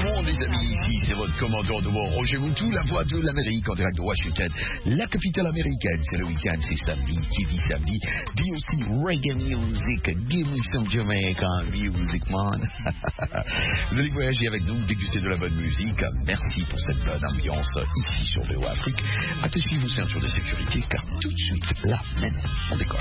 monde, les amis. Ici, c'est votre commandant de bord, Roger Moutou, la voix de l'Amérique en direct de Washington, la capitale américaine. C'est le week-end, c'est samedi. Qui dit samedi dit aussi reggae music. Give me some Jamaican music, man. Vous allez voyager avec nous, déguster de la bonne musique. Merci pour cette bonne ambiance ici sur VO Afrique. Attachez vos ceintures de sécurité, car tout de suite, là, maintenant, on décolle.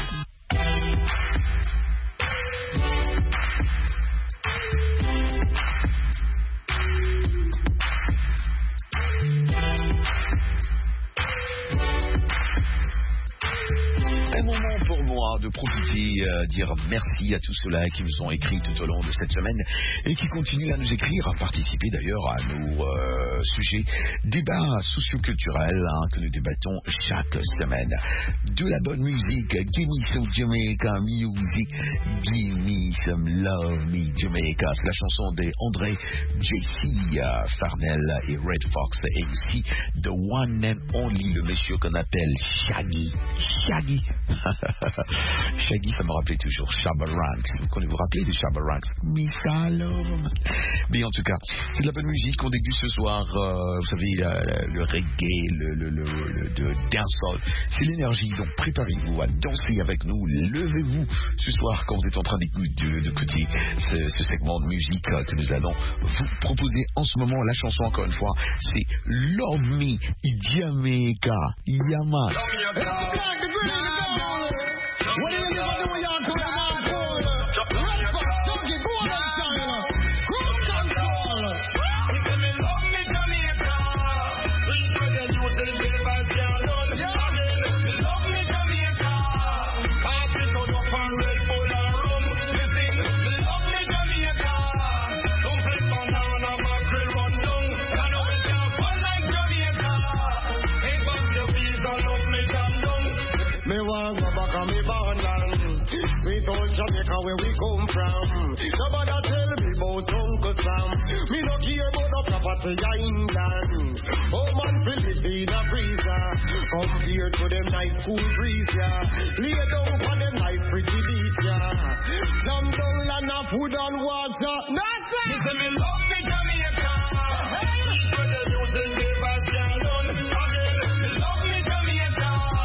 Un moment pour moi de profiter, dire merci à tous ceux-là qui nous ont écrit tout au long de cette semaine et qui continuent à nous écrire, à participer d'ailleurs à nos sujets, débats socioculturels que nous débattons chaque semaine. De la bonne musique, give me some Jamaica music, give me some love me Jamaica. C'est la chanson des André, JC, Farnell et Red Fox, et aussi The One and Only, le monsieur qu'on appelle Shaggy. Shaggy, ça me rappelait toujours Shabba Ranks. Vous rappelez de Shabba Ranks? Miss Alum. Mais en tout cas, c'est de la bonne musique qu'on déguste ce soir. Vous savez, le reggae, le dancehall, c'est l'énergie. Donc préparez-vous à danser avec nous. Levez-vous ce soir quand vous êtes en train d'écouter ce segment de musique que nous allons vous proposer en ce moment. La chanson, encore une fois, c'est Love Me Jamaica. Yaman. What do you do when you're talking about cool? Red Fox, Donkey, go on and shine. Cruise control. If you love me, Jamaica, we put the youth in the paper, love me, Jamaica. Pass it out up and Red Bull and rum. Listen, love me, Jamaica. Don't play banana, mackerel, run down. I know it can't fun like Jamaica. Hey, back your feet and love me, jam down. Me want go back on me borderland. We told Jamaica where we come from. Nobody tell me about Uncle Sam. Me no care about the property in England. Oh man, Philippine a freezer. Compared to them nice cool breeze, yeah. Lay down for them nice pretty beach, yeah. Jam down land of food and water. Nothing. Listen, me love me Jamaica. We put the youth in the best alone. Me love me Jamaica.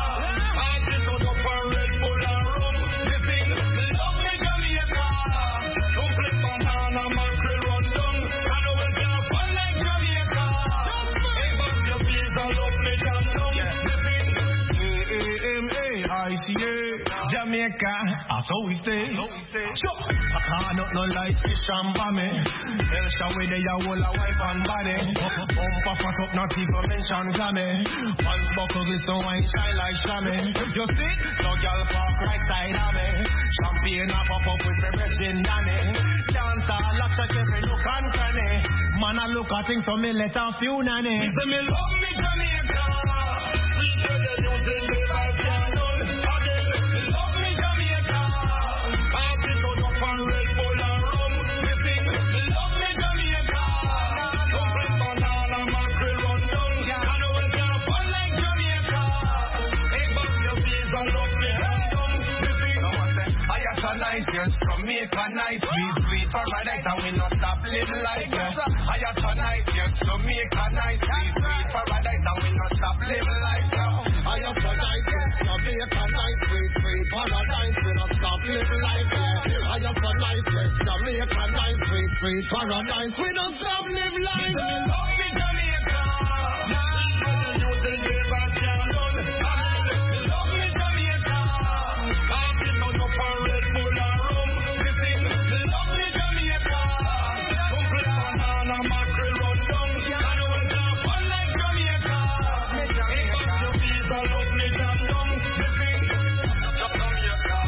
Red Bull and rum, listen, love me Jamaica. Don't play banana, mackerel, run down. I know it can't fun like Jamaica. Hey, back your feet and love me jam down. Listen, A-A-M-A-I-C-A, Jamaica, that's how we stay. Sure, I can't no like fish and bammy. El Shawi, they a whole a wife and body. Bumper fat up, not even mention glammy. One buckle glisten, wine shine like shammy. You see, no girl park right side of me. Champagne a pop up with the Virgin Danny. Dance a lock shot every look and cranny. Man a look at things so me let a few nanny. Me say me love me Jamaica. We tell the youth in the life can't done. Again, me love me Jamaica. Pass it out up and Red Bull and rum. Listen, me love me Jamaica. Don't play banana, mackerel, run down. I know it can't fun like Jamaica. Hey, back your feet and love me jam down. Listen, I got a nice girl from Jamaica, nice, sweet paradise, and we not stop living like this. I got a nice girl from Jamaica, nice, sweet paradise, and we not stop living like this. I got a nice girl from Jamaica, nice, sweet paradise, we not stop living like this. I got a nice girl from Jamaica, nice, sweet paradise, we don't stop living like this. Love me Jamaica, youth in the best can't done. Love me Jamaica, pass it out up and Red Bull and rum. Listen, love me Jamaica. Don't play banana, mackerel, run down. I know it can't fun like Jamaica. Hey, back your feet and love me jam down. Listen, Jamaica.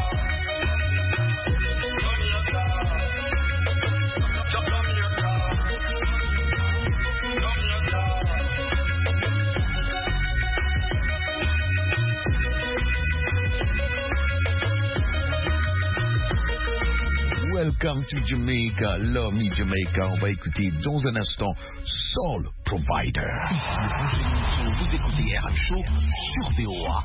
Welcome to Jamaica, Love Me Jamaica. On va écouter dans un instant Soul Provider. Vous écoutez RM Show sur VOA.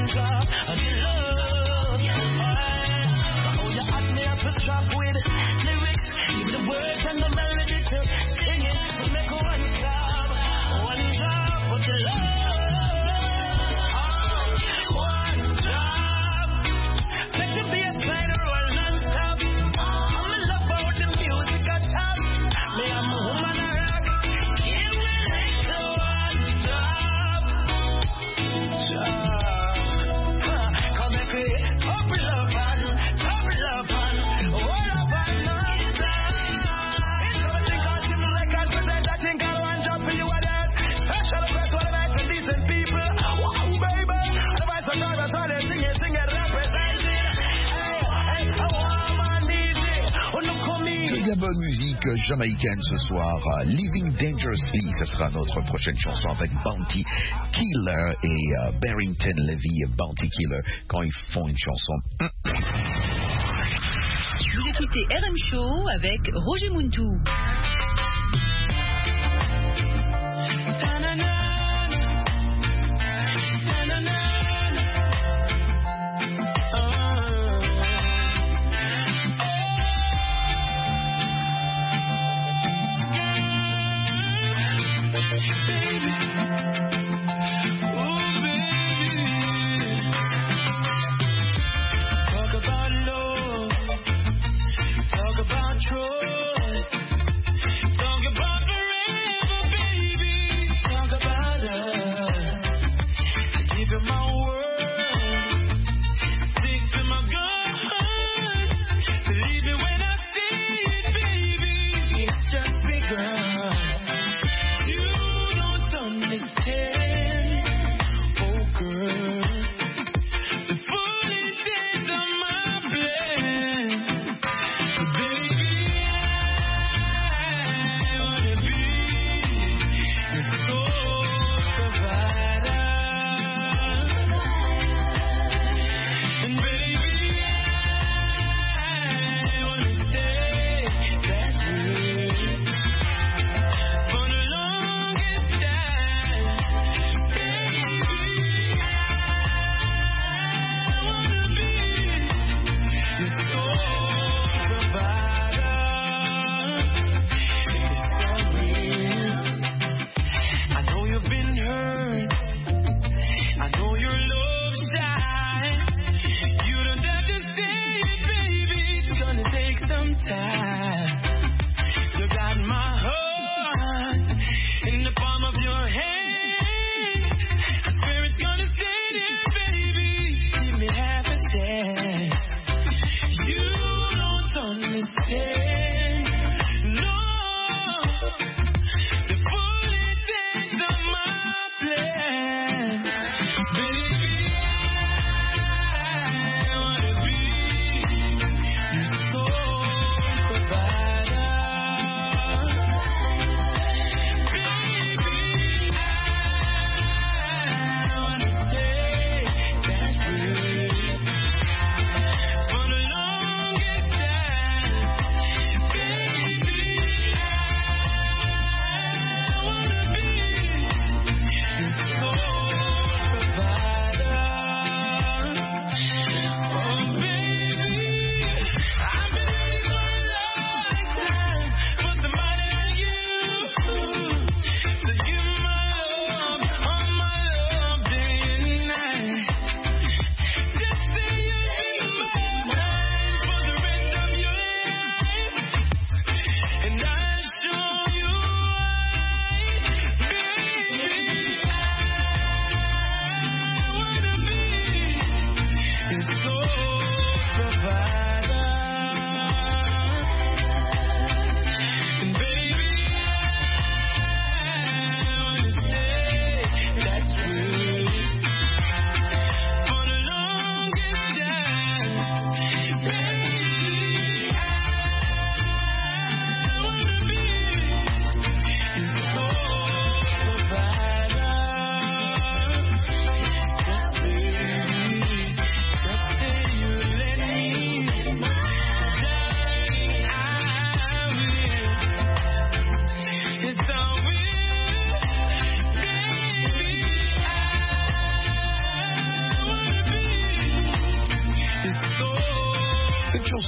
one drop of the love. Oh, you ask me how to stop with lyrics, give the words and the melody to sing it. Make one drop of the love. One drop. Make the bass play the roll non-stop. I'm in love about the music I top. Me I'm a woman I rock. Give me like the one drop. Come and create couple of fun, all of fun non-stop. It's gonna think I'll see me like I present. I think I'll one drop for you at that. Special request for the nice and decent people. Wow, baby. Otherwise the time I they sing it, represent it. Hey, warm and easy. On nous commis. De la bonne musique jamaïcaine ce soir. Living Dangerously, ce sera notre prochaine chanson avec Bounty Killer et Barrington Levy. Bounty Killer, quand ils font une chanson. Vous écoutez RM Show avec Roger Muntou.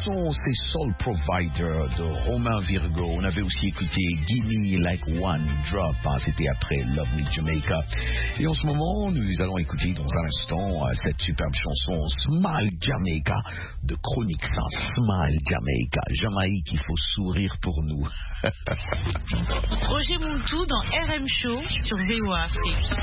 chanson, c'est Soul Provider de Romain Virgo. On avait aussi écouté Gimme Like One Drop, c'était après Love Me Jamaica. Et en ce moment, nous allons écouter dans un instant cette superbe chanson Smile Jamaica de Chronique Sans. Smile Jamaica, Jamaïque, il faut sourire pour nous. Roger Muntu dans RM Show sur VOA Afrique.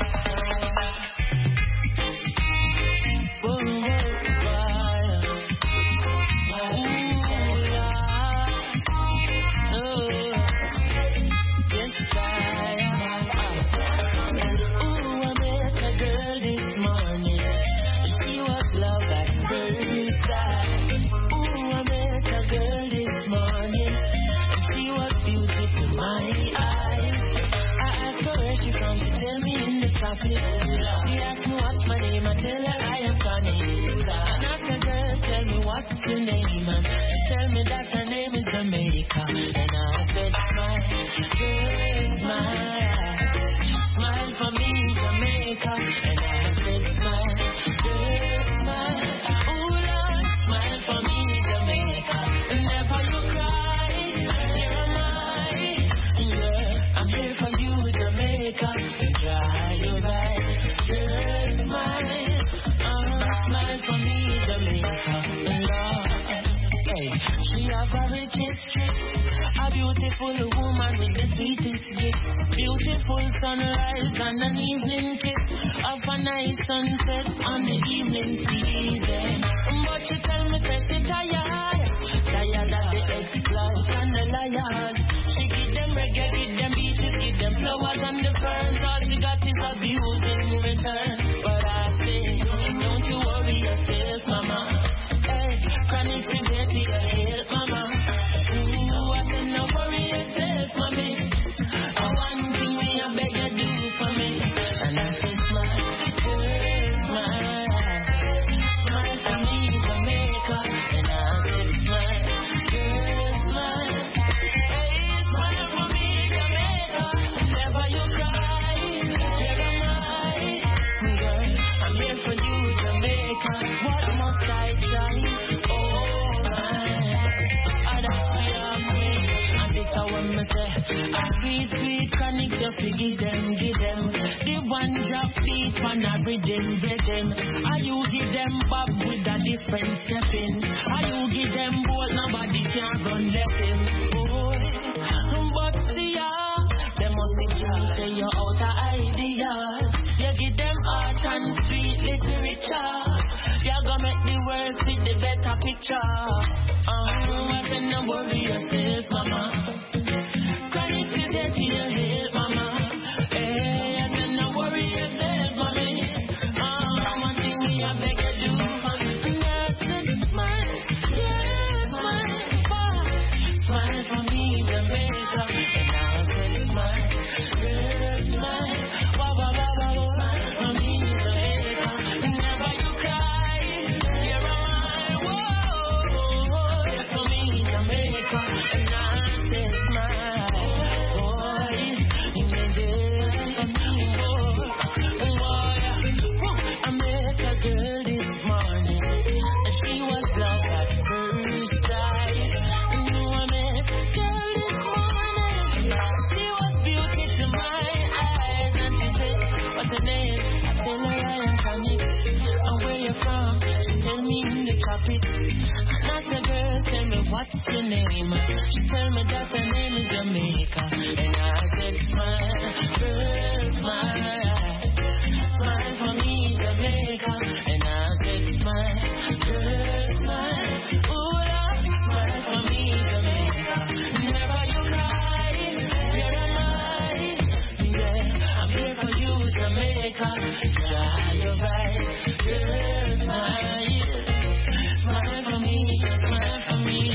She asked me what's my name, I tell her I am Connie. And asked the girl, tell me what's your name, and she tell me that her name is Jamaica. And I said, smile, girl, smile, smile for me, Jamaica. And I said, smile, girl, smile, oh Lord, smile for me, Jamaica. Never you cry, here am I, yeah, I'm here for you, Jamaica. Dry your eyes, girl, smile, smile for me, Jamaica, Lord. Hey, she have a rich history, a beautiful woman with the sweetest gift, beautiful sunrise and an evening kiss, of a nice sunset on the evening season. But she tell me that she tired of the exploits and the liars. She give them reggae, give them beaches, give them flowers and the ferns. All she got is abuse in return. But I say, don't you worry yourself, mama. Hey, chronic severity, help, mama. Ooh, I say, no worry yourself, mommy. One thing we a beg you do for me. And I say, smile, girl, smile. Smile for me, Jamaica. And I say, smile, girl, smile. Hey, smile for me, Jamaica. Never you cry, here am I. Girl, I'm here for you, Jamaica. What must I try? Oh, my. And this I want me say, a sweet chronic, you give them. The one drop beat on a rhythm. And you give them bob with a different stepping. And you give them both, nobody can run left him. Oh, but see ya, they must be trying to say you're out of ideas. You give them art and sweet literature. You're gonna make the world see the better picture. I said, no worry yourself, mama. Chronic severity, you help, mama. Hey, I said, no worry yourself, mommy. One thing we have beg you do. And I said, smile, yeah, smile, smile for me, Jamaica. And I said, smile, yeah, smile, for me, Jamaica. Never you cry, here am I, whoa, for me, Jamaica. And I said, smile, boy, I met a girl this morning, and she was love at first sight. I met a girl this morning, she was beauty to my eyes, and she said, what's her name? I tell her I am Connie. And where you from? She tell me in the tropics. And ask the girl, tell me what's your name? She tell me that her name is Jamaica. And I said, smile, girl, smile. Smile for me, Jamaica. And I said, smile, girl, smile. Ooh, Lord, smile for me, Jamaica. Never you cry, here am I. Yeah, I'm here for you, Jamaica. Dry your eyes, girl, smile. Smile for me, smile for me.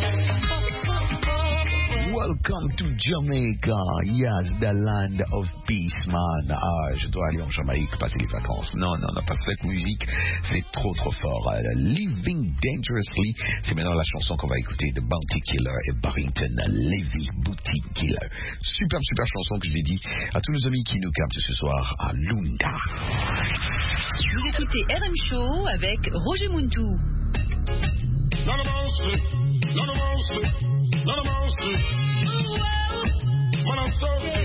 Welcome to Jamaica, yes, the land of peace, man. Je dois aller en Jamaïque passer les vacances. Non, pas cette musique, c'est trop fort. Living Dangerously, c'est maintenant la chanson qu'on va écouter de Bounty Killer et Barrington Levy, Booty Killer. Super chanson que je l'ai dit à tous nos amis qui nous captent ce soir à Lunda. Vous écoutez RM Show avec Roger Muntu. Not a mercy, not a mercy, not a mercy. Man, I'm sorry.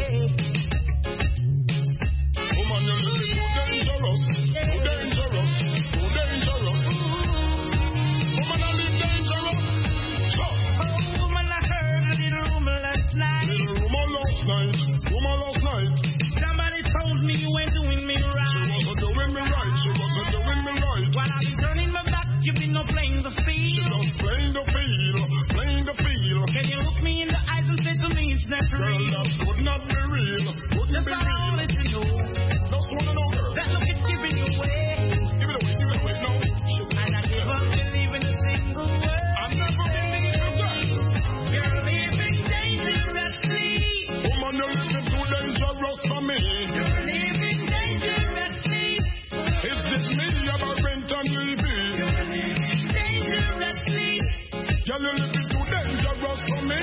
Woman, you're living too dangerous, too dangerous, too dangerous. Woman, I live dangerous. Oh, woman, I heard a little rumor last night. Little rumor last night, rumor last night. Somebody told me you ain't doing me right. She wasn't doing me right, she wasn't doing me right. While I've been turning my back, you've been no playing the field. She just playing the field, playing the field. Can you look me in the eyes and say to me it's not Girl, real? that could not be real, couldn't That's be all I real. wanted to know. Just wanna know, girl. That look is giving you away. Give it away now. And I never believe in a single word. I never believe in that. You're living dangerously. Woman, you're living too dangerous for me. You're living dangerously. Is this me, about rent and Levy? You're living dangerously. Girl, you're living too dangerous for me.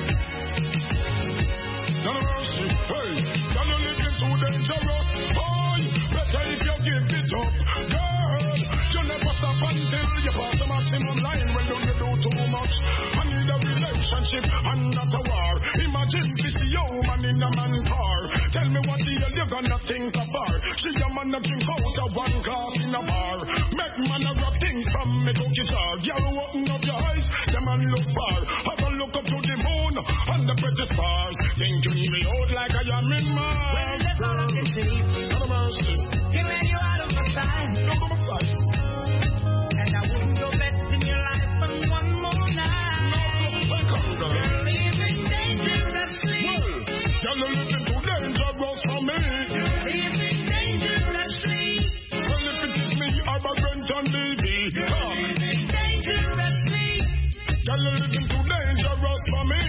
No mercy, hey. Girl, you're living too dangerous. Boy, better if you give it up. Girl, you never stop until you pass the maximum line. When don't you do too much? I need a relationship and not a war. Imagine this woman in a man car. Tell me what the hell you gonna think of her. She a man a drink out of one glass in a bar. Make man a rap things from me to guitar. Girl, open up your eyes, the man look far. Have a look up to the moon and the pretty stars. Thinking me out like I am in Mars. Well, that's all I can see. Not a mercy. He ran you out of my sight. No more sight. And I wouldn't go bet in your life but one more night. Welcome, girl. You're living dangerously. Well, you're living too dangerous for me. You're living dangerously. Well, if it is me, I'm a Brent and Levy. You're living dangerously. Girl, you're living too dangerous for me.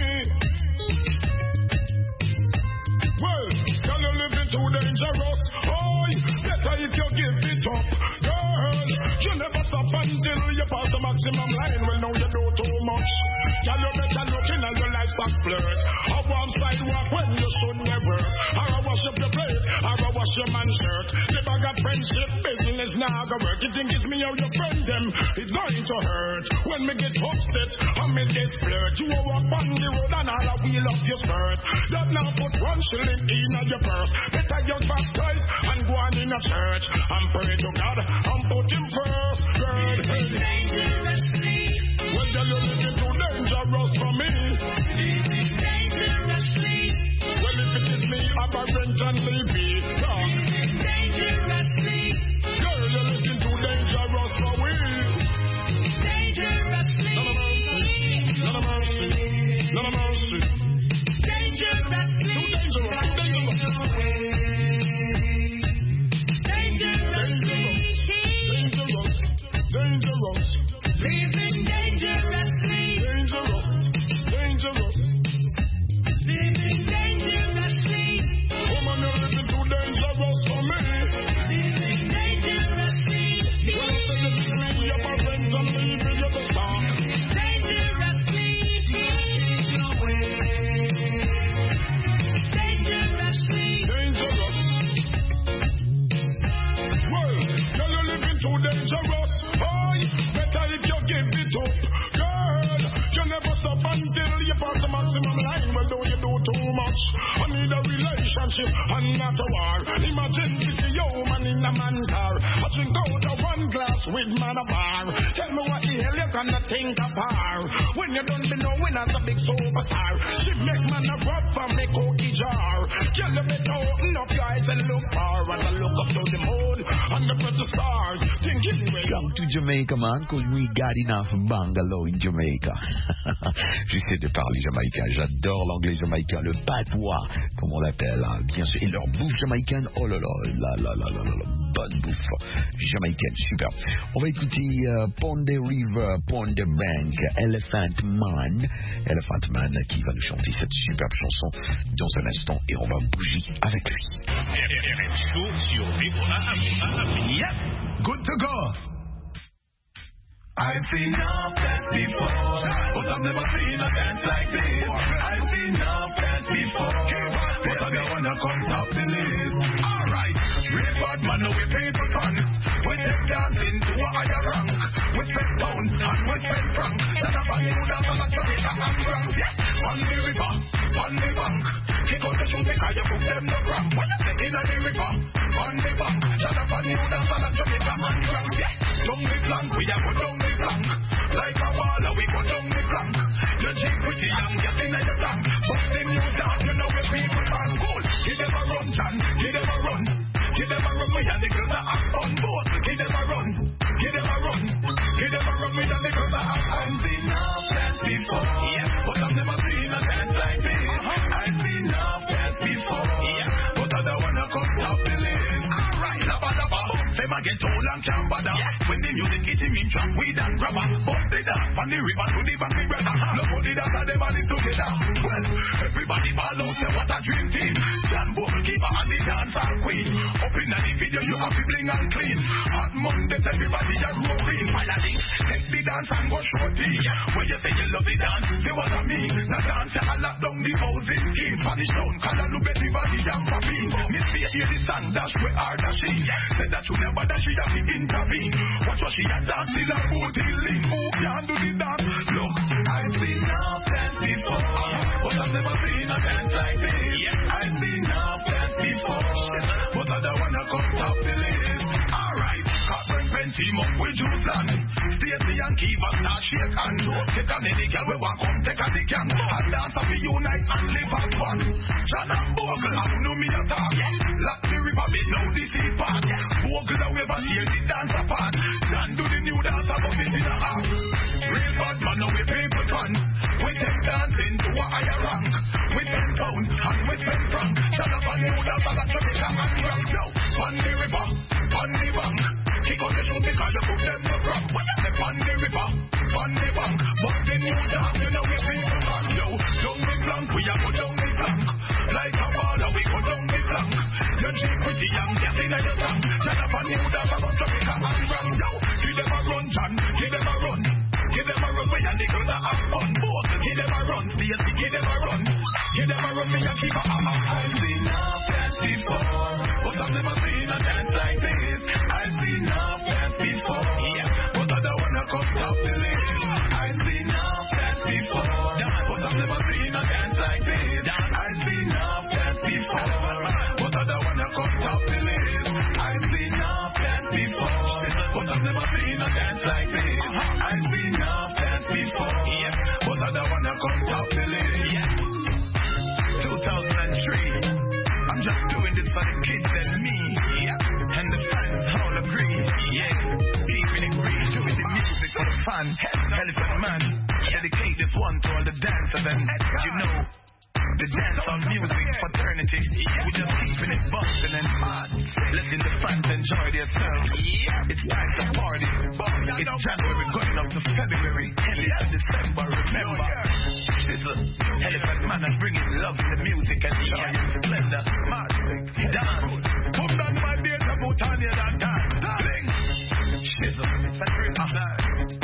Well, girl, you're living too dangerous. Oh, better if you give it up. Girl, you never stop until you pass the maximum line. Well, now you do too much. Girl, you better look in at your livestock flirt. A warm sidewalk when you should never. Or I wash up your plate, or I wash your man's shirt. The bag of friendship business now go work. You think it's me or your friend them? It's going to hurt. When me get upset, and me get flirt. You will walk on the road and all I wheel up your skirt. That now put one shilling in your purse. Better you baptize and go on in a church. And pray to God and put him first. Girl, Dangerously. well, girl, you're living too dangerous for me. Living dangerously. Well, if it is me, I'm a Brent and Levy. Living dangerously. Girl, you're living too dangerous for me. Dangerously. None of mercy. None of mercy. Dangerously. Too dangerous. Too dangerous. Dangerous. Dangerous. Living dangerously. Dangerous. Dangerous. Living dangerously. Woman, you're living too dangerous for me. Living dangerously. Well, if it is me, you're my friend and Levy, you're the star. Dangerously. Dangerously. Dangerous. Well, girl, you're living too dangerous. Boy, better if you give it up. Girl, you never stop until you pass the maximum line. Well, don't you do too much? I need a relationship and not a war. Imagine this woman in a man car. I drink out of one glass with man a bar. Tell me what the hell you gonna think of her. When you don't be knowing as a big superstar. She makes man a rub from me cookie jar. Girl, you better open up your eyes and look far. As I look up to the moon and the pretty stars. Thinking way Come to Jamaica, man, cause we got enough bungalow in Jamaica. J'essaie de parler jamaïcain, j'adore l'anglais jamaïcain, le patois, comme on l'appelle, hein, bien sûr. Et leur bouffe jamaïcaine, oh là là, bonne bouffe jamaïcaine, super. On va écouter Pond River, Pond Bank, Elephant Man qui va nous chanter cette superbe chanson dans un instant et on va bouger avec lui. RM Show sur VOA. Yep, good to go. I've seen enough dance before, but I've never seen a dance like this. I've seen enough dance before, but I don't wanna come top the list. Alright, real bad man, we people fun. We take dancing to a higher rank. We step down Town and West End Frank. Shut up and you dance on Jamaica and Grand. Yeah, on the river, on the bank. Kick out the shoes because you put them no cramp. When you say in the river, on the bank. Shut up and you dance on Jamaica and Grand. Yeah, down the flank, we a go down the flank. Like a baller, we go down the flank. You cheap pretty young, get in the tank. But the new dance, you know where people can go. Give them a run, John, give them a run. Give them a run, we and the girls that act on board. Give them a run, give them a run. Give them a run, we and the girls that act on. I've seen enough dance before, yeah, but I've never seen a dance like this. I've seen enough dance before, yeah, but I don't wanna come top the list. Alright, dabba dabba, them a get old and can't bother. When the music hit him in trap, we done grabber. Bust it up, from the river to the bank, we brother. Nobody that's how them all is together. Well, everybody ball out, say what a dream team. John Bogle keeper and the dancer queen. Up in the video, you have to bling and clean. On Monday, everybody a roaring. Piloting, take the dance and go shorty. When you say you love the dance, say what I mean. The dance, I lock down the housing scheme. Spanish town, color, look at everybody and popping. Miss me, hear the song, dash where are dashing. Said that you never dash, she have to intervene. Watch what she a dance till her booty lean. Who can do the dance? Look, I've seen enough dance before, but I've never seen a dance like this. I've seen enough dance before, but I don't wanna come top the list. Alright, Catherine Penn team up with Juiceland. Stacey and Kiva start shake and take a lady girl we want come take a dick and dance up unite and live as one. John and Bogle, I know me a talk. Lock the river bit, now this is part. Bogle the wave and hear the dance apart. John do the new dance about it in a half. Real bad man, now we people fans. We take dancing to a higher rank. We 10 pound and we spend franc. Shut up and new dance and Jamaica and Grand. Now, on the river, on the bank. Kick out the shoes because you put them no crap. When you step on the river, on the bank. But the new dance, you know we people fans. Yo, down the flank, we a go down the flank. Like a baller, we go down the flank. You cheap pretty young, get in the tank. Shut up and new dance and Jamaica and Grand. Yo, give them a run, John, give them a run. Give them a run, we and the girls that have fun. Both, give them a run, Stacey, give them a run. Give them a run, me and keep a hammer. I've seen enough dance before, but I've never seen a dance like this. I've seen enough dance before, yeah, but I don't wanna come top the list. I've seen enough dance before, but I've never seen a dance like this. I've seen enough dance before, but I don't wanna come top the list. I've seen enough dance before, but I've never seen a dance like this. I've seen enough dance before, yeah, but I don't wanna come top the list. Yeah. 2003, I'm just doing this for the kids and me, yeah, and the fans all agree, yeah, keeping it real, doing the music for the fans, Elephant Man, dedicate this one to all the dancers and, you know, the dance on music fraternity, we just keeping it busting and hot, letting the fans enjoy themselves, it's time to party, it's January going up to February, heading to December, remember, Elephant Man and bringing love in the music and joy and splendor, dance, come down my days about on you that dance, shizzle, it's a great time,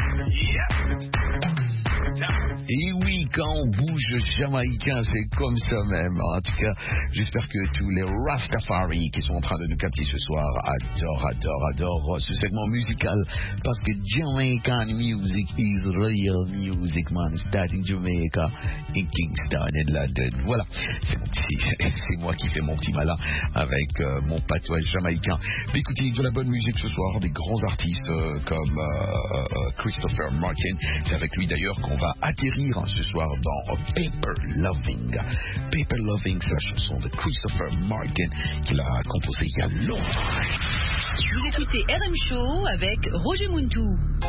Et oui, quand on bouge jamaïcain, c'est comme ça même. En tout cas, j'espère que tous les Rastafari qui sont en train de nous capter ce soir adorent ce segment musical, parce que Jamaican music is real music, man. Start in Jamaica, in Kingston, in London. Voilà, c'est moi qui fais mon petit malin avec mon patois jamaïcain. Mais écoutez, de la bonne musique ce soir, des grands artistes comme Christopher Martin. C'est avec lui d'ailleurs qu'on va atterrir ce soir dans Paper Loving. Paper Loving, c'est la chanson de Christopher Martin qu'il a composée il y a longtemps. Vous écoutez RM Show avec Roger Muntou.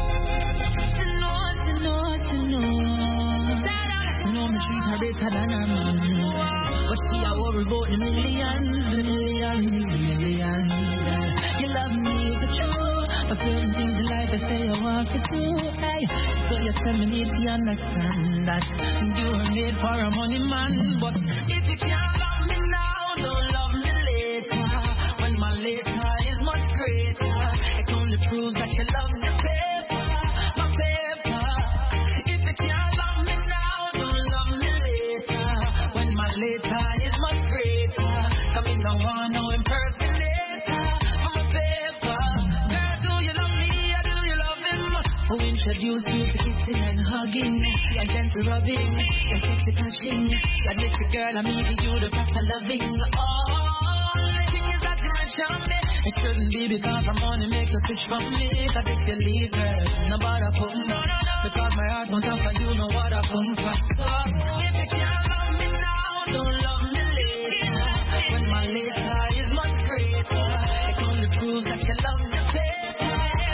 But she a worry about the millions. You love me for true, but certain things in life I say I want to do. Hey, so you tell me need to understand that you were made for a money man. But if you can't love me now, don't love me later. When my later is much greater, it only proves that you love the paper, my paper. If you can't love me now, don't love me later. When my later is much greater, come in don't want no impersonator for my paper. Girl, do you love me or do you love him? Who in introduce you to kissing and hugging, and gentle rubbing, and sexy touching. That makes the girl I'm meeting you the proper loving. Oh, the thing is that you might charm me. It shouldn't be because I'm money makes a fish from me. Cause if you leave her, nobody put me. Because my heart won't offer you know what I come for. So if you can't love me now, don't love me later. When my later is much greater, it only proves that you love me paper.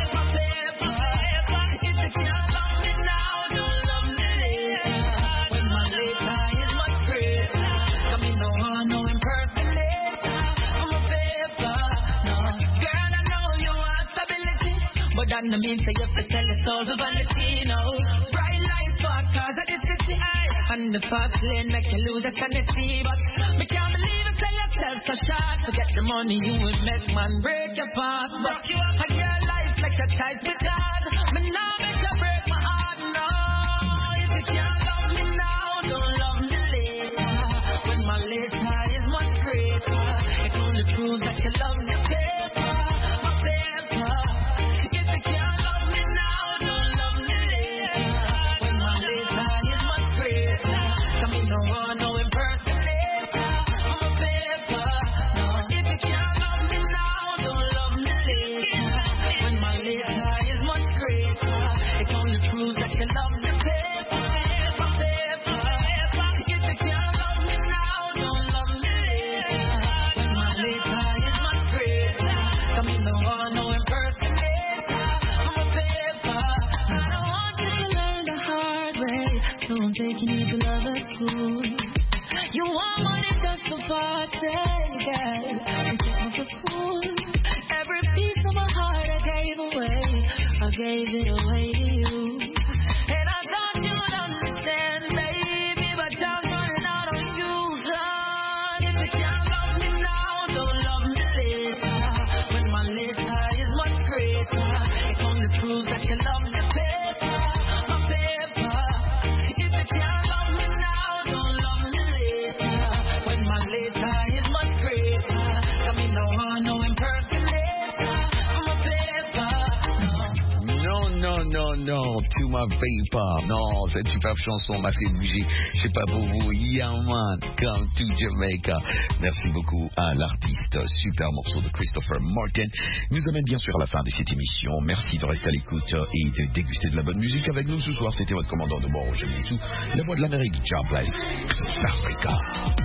If you can't love me now, don't love me later. When my later is much greater, come in no one, no impersonator. I'm a paper. No, girl, I know you want stability, but that no mean say you have to tell the soul of vanity. No, bright light for cars at the city eye, and the fast lane make you lose your sanity. But me can't believe it, tell yourself so short. Forget the money you would make, man, break your heart. But a girl life like a tight with God. Me now make you break my heart. No, if you can't love me now, don't love me later. When my later is much greater, it only proves that you love me paper. My paper. If you can't love me now, don't love me later. When my later is much greater, come in no one, no impersonator. I'm a paper. No, if you can't love me now, don't love me later. When my later is much greater, it only proves that you love me paper. My paper. If you can't love me now, don't love me later. When my later is much greater, come in no one, no impersonator. I'm a paper. I don't want you to learn the hard way, so I'm taking you to love at school. You want money just for party, girl. You take me for fool. Every piece of my heart I gave away, I gave it away to you. And I thought you would understand, baby, but I'm running out of you, son. If you can't love me now, don't love me later. When my later is much greater, it only proves that you love me paper. My paper. If you can't love me now, don't love me later. When my later is much greater, come in no one, no impersonator. I'm a paper. Non, To My Paper. Non, cette superbe chanson m'a fait bouger. Je sais pas pour vous. Yeah man, come to Jamaica. Merci beaucoup à l'artiste. Super morceau de Christopher Martin. Nous amène bien sûr à la fin de cette émission. Merci de rester à l'écoute et de déguster de la bonne musique avec nous ce soir. C'était votre commandant de bord, Jean-Mitsou, la voix de l'Amérique, John Bless, Africa.